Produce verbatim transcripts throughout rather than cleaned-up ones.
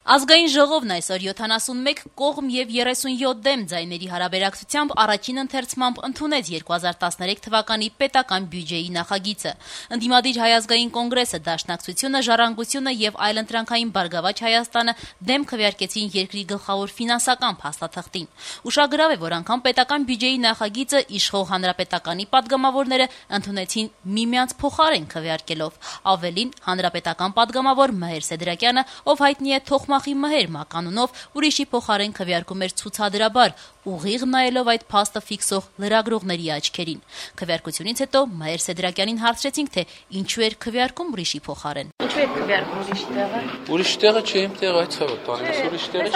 Ազգային ժողովն այսօր յոթանասունմեկ կողմ եւ երեսունյոթ դեմ ձայների հարաբերակցությամբ առաջին ընթերցմամբ ընդունեց երկու հազար տասներեք թվականի պետական բյուջեի նախագիծը։ Ընդդիմադիր Հայ ազգային կոնգրեսը, Դաշնակցությունը, Ժառանգությունը եւ Այլընտրանքային Բարգավաճ Հայաստանը դեմ քվեարկեցին երկրի գլխավոր ֆինանսական փաստաթղթին։ Ուշագրավ է, որ անգամ պետական բյուջեի նախագիծը իշխող հանրապետականի падգամավորները ընդունեցին միմյանց փոխարեն քվեարկելով։ Ավելին, հանրապետական падգամավոր Մհեր Սեդրակյանը, ով հայտնի է Թոխմախի Մհեր մականունով, ուրիշի փոխարեն քվեարկում էր ցուցադրաբար, ուղիղ նայելով այդ փաստը ֆիքսող լրագրողների աչքերին։ Քվեարկությունից հետո Մհեր Սեդրակյանին հարցրեցինք, թե ինչու էր քվեարկում ուրիշի փոխարեն։ Ինչու էր քվեարկում ուրիշի տեղը։ Ուրիշ տեղը չէ, իմ տեղը այդ ցավը տանես, ուրիշ տեղը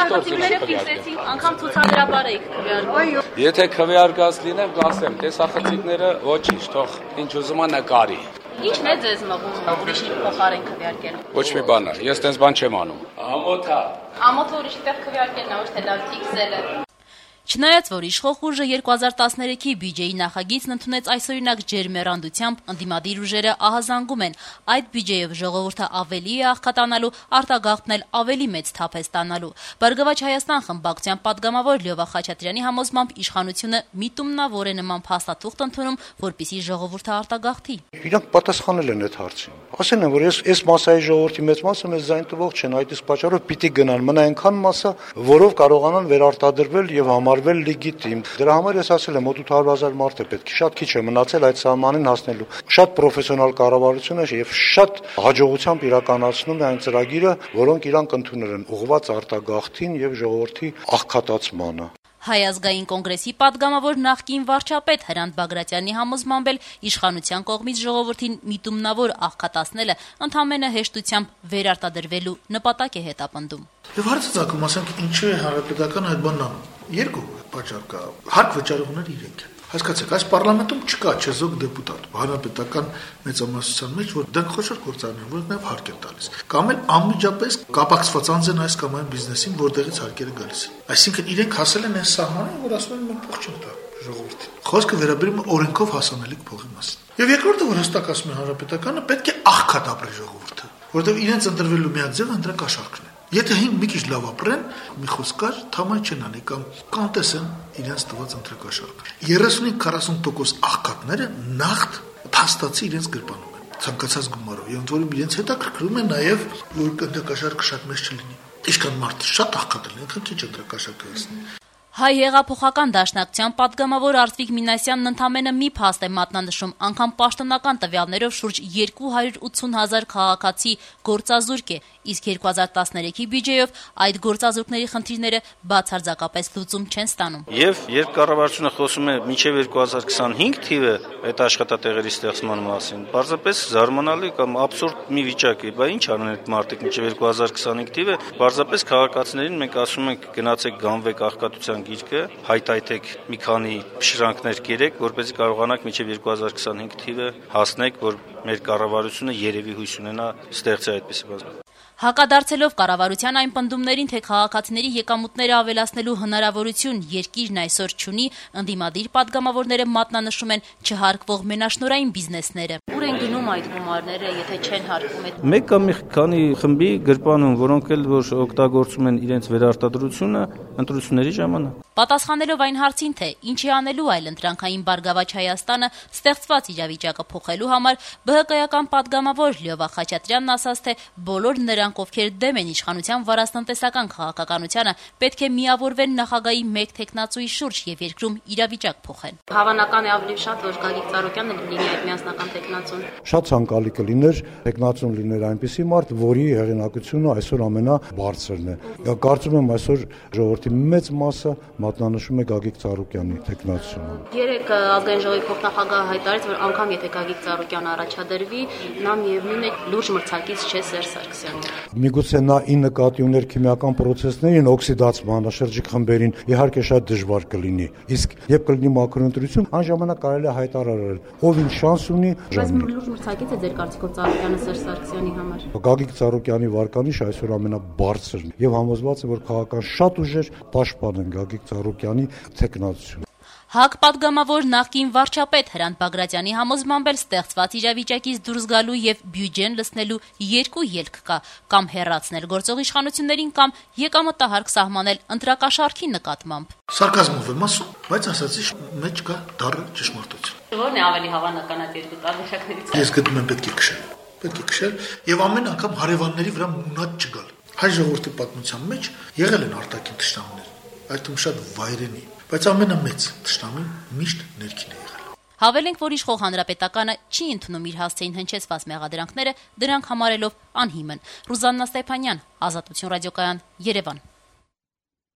չկա։ Անգամ ցուցադրաբար եք քվեարկում։ Եթե քվեարկած լինեմ, կասեմ, տեսախցիկները ոչինչ, թող ինչ ուզում ա նկարի։ Ինչն է ձեզ մղում ուրիշի փոխարեն քվեարկել։ Ոչ մի բան է, ես տենց բան չեմ անում։ Ամոթ է։ Ամոթը ուրիշի տեղ քվեարկելն է, ոչ թե լավ ֆիքսել է։ Չնայած որ իշխող ուժը երկու հազար տասներեքի բյուջեի նախագիծն ընդունեց այսօրինակ ջերմեռանդությամբ, ընդդիմադիր ուժերը ահազանգում են, այդ բյուջեով ժողովուրդը ավելի է աղքատանալու, արտագաղթն էլ ավելի մեծ թափ է ստանալու։ Բարգավաճ Հայաստան խմբակցության падգամավոր Լյովա Խաչատրյանի համոզմամբ իշխանությունը միտումնավոր է նման փաստաթուղթ ընդունում, որպեսզի ժողովուրդը արտագաղթի։ Իրանք պատասխանել են այդ հարցին։ Ասել են, որ ես այս մասայի ժողովրդի մեծ մասը մեզ զայն տվող չեն, այդ իսկ պատճառով պիտի գնան, մնա այնքան մասը, որով կարողանան վերարտադրվել եւ համարվել լեգիտիմ։ Դրա համար ես ասել եմ, օգուտ հարյուր հազար մարդ է պետք, շատ քիչ է մնացել այդ սահմանին հասնելու։ Շատ պրոֆեսիոնալ կառավարություն է եւ շատ հաջողությամբ իրականացնում է այն ծրագիրը, որոնք իրանք ընդունել են, ուղղված արտագաղթին եւ ժողովրդի աղքատացմանը։ Հայ ազգային կոնգրեսի падգամավոր նախկին վարչապետ Հրանտ Բագրատյանի համոզմամբ էլ իշխանության կողմից ժողովրդին միտումնավոր աղքատացնելը ընդամենը հեշտությամբ վերարտադրվելու նպատակ է հետապնդում։ Եվ հարցը ցակում, ասենք, ինչու է հանրապետական այդ բանն անում։ Երկու պատճառ կա։ Հարկ վճարողները իրենք են։ Հասկացեք, այս պարլամենտում չկա չեզոք դեպուտատ, հանրապետական մեծամասնության մեջ, որ դրանք խոշոր գործարներ, որ նաև հարկ են տալիս։ Կամ էլ անմիջապես կապակցված անձ են այս կամ այն բիզնեսին, որտեղից հարկերը գալիս են։ Այսինքն իրենք հասել են այս սահմանին, որ ասում են մենք փող չենք տա ժողովրդին։ Խոսքը վերաբերում է օրենքով հասանելիք փողի մասին։ Եվ երկրորդը, որ հստակ ասում է հանրապետականը, պետք է աղքատ ապրի ժողովուրդը, որովհետև իրենց ընտրվելու միակ ձևը ընտրակաշառքն է։ Եթե հին մի քիչ լավ ապրեն, մի խոսք կար, թամայ չեն անի կամ կանտեսեն իրենց տված ընտրակաշառքը։ երեսունից քառասուն տոկոս աղքատները նախտ փաստացի իրենց գրպանում են ցանկացած գումարով, եւ ընդ որում իրենց հետաքրքրում է նաեւ որ ընտրակաշառքը շատ մեծ չլինի։ Ինչքան մարդ շատ աղքատ է, այնքան քիչ ընտրակաշառքը լսնի։ Հայ հեղափոխական դաշնակցության падգամավոր Արտվիկ Մինասյանն ընդամենը մի փաստ է մատնանշում, անգամ պաշտոնական տվյալներով շուրջ երկու հարյուր ութսուն հազար քաղաքացի գործազուրկ է, իսկ երկու հազար տասներեքի բյուջեով այդ գործազուրկների խնդիրները բացարձակապես լուծում չեն ստանում։ Եվ երբ կառավարությունը խոսում է մինչև երկու հազար քսանհինգ թիվը այդ աշխատատեղերի ստեղծման մասին, պարզապես զարմանալի կամ աբսուրդ մի վիճակ է, բա ինչ անեն այդ մարդիկ մինչև երկու հազար քսանհինգ թիվը, պարզապես քաղաքացիներին մենք ասում ենք գնացեք գանվեք աղքատության գիրկը, հայտայթեք մի քանի շրանքներ կերեք, որպեսզի կարողանաք մինչև երկու հազար քսանհինգ թիվը հասնեք, որ մեր կառավարությունը երևի հույս ունենա ստեղծի այդպիսի բազա։ Հակադարձելով կառավարության այն պնդումներին, թե քաղաքացիների եկամուտները ավելացնելու հնարավորություն երկիրն այսօր չունի, ընդդիմադիր падգամավորները մատնանշում են չհարկվող մենաշնորհային բիզնեսները։ Ուր են գնում այդ գումարները, եթե չեն հարկվում այդ։ Մեկ կամ մի քանի խմբի գրպանում, որոնք էլ որ օգտագործում են իրենց վերարտադրությունը ընտրությունների ժամանակ։ Պատասխանելով այն հարցին, թե ինչ է անելու Այլընտրանքային Բարգավաճ Հայաստանը ստեղծված իրավիճակը փոխելու համար, ԲՀԿ-ական падգամավոր Լյովա Խաչատրյանն ասաց, թե բոլոր նրանք, ովքեր դեմ են իշխանության վարաստնտեսական քաղաքականությանը, պետք է միավորվեն նախագահի մեկ թեկնածուի շուրջ եւ երկրում իրավիճակ փոխեն։ Հավանական է ավելի շատ, որ Գագիկ Ծառուկյանը լինի այդ միասնական թեկնածուն։ Շատ ցանկալի կլիներ թեկնածուն լիներ այնպիսի մարդ, որի հեղինակությունը այսօր ամենաբարձրն է։ Կարծում եմ այսօր ժողովրդի մեծ մասը մատնանշում է Գագիկ Ծառուկյանի թեկնածությունը։ Երեք ազգային ժողովի փոխնախագահը հայտարարեց, որ անգամ եթե Գագիկ Ծառուկյանը առաջադրվի, նա միևնույն է լուրջ մրցակից չէ Սերժ Սարգսյանին։ Միգուցե նա ի նկատի ուներ քիմիական պրոցեսներին, օքսիդացման, շրջիկ խմբերին, իհարկե շատ դժվար կլինի։ Իսկ երբ կլինի մակրոընտրություն, այն ժամանակ կարելի է հայտարարել, ով ինչ շանս ունի։ Բայց լուրջ մրցակից է ձեր կարծիքով Ծառուկյանը Սերժ Սարգսյանի համար։ Գագիկ Ծառուկյանի վարկանիշը այսօր ամենաբարձրն է եւ համոզված է, որ քաղաքական շատ ուժեր պաշտպանեն Գագիկ Ծառուկյանի թեկնածությունը։ ՀԱԿ պատգամավոր նախկին վարչապետ Հրանտ Բագրատյանի համոզմամբ էլ ստեղծված իրավիճակից դուրս գալու եւ բյուջեն լցնելու երկու ելք կա՝ կամ հեռացնել գործող իշխանություններին, կամ եկամտահարկ սահմանել ընտրակաշառքի նկատմամբ։ Սարկազմով եմ ասում, բայց ասացի մեջ կա դառը ճշմարտություն։ Որն է ավելի հավանական այդ երկու տարբերակներից։ Ես գտնում եմ պետք է քշել։ Պետք է քշել եւ ամեն անգամ հարևանների վրա մունած չգալ։ Հայ ժողովրդի պատմության մեջ եղել են արտաքին թշնամիներ, այդ թվում շատ վայրենի, բայց ամենամեծ թշնամին միշտ ներքին է եղել։ Հավելենք, որ իշխող հանրապետականը չի ընդունում իր հասցեին հնչեցված մեղադրանքները, դրանք համարելով անհիմն։ Ռուզաննա Ստեփանյան, Ազատություն ռադիոկայան, Երևան։